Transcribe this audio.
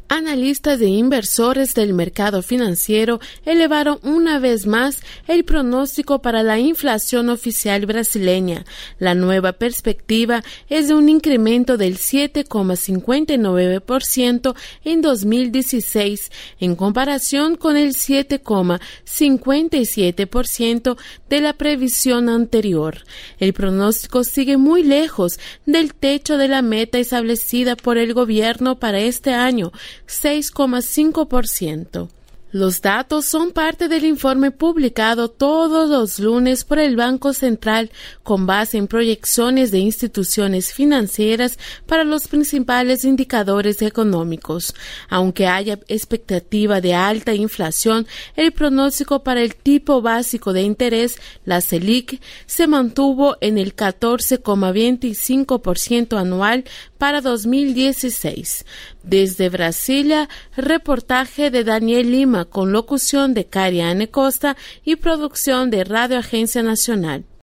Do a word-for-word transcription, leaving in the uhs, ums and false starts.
Analistas e inversores del mercado financiero elevaron una vez más el pronóstico para la inflación oficial brasileña. La nueva perspectiva es de un incremento del siete coma cincuenta y nueve por ciento en dos mil dieciséis, en comparación con el siete coma cincuenta y siete por ciento de la previsión anterior. El pronóstico sigue muy lejos del techo de la meta establecida por el gobierno para este año, seis coma cinco por ciento. Los datos son parte del informe publicado todos los lunes por el Banco Central con base en proyecciones de instituciones financieras para los principales indicadores económicos. Aunque haya expectativa de alta inflación, el pronóstico para el tipo básico de interés, la Selic, se mantuvo en el catorce coma veinticinco por ciento anual para dos mil dieciséis. Desde Brasilia, reportaje de Daniel Lima con locución de Cariane Costa y producción de Radio Agencia Nacional.